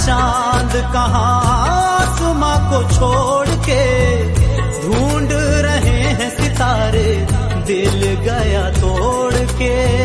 चांद कहाँ आसमां को छोड़ के, ढूंढ रहे हैं सितारे दिल गया तोड़ के।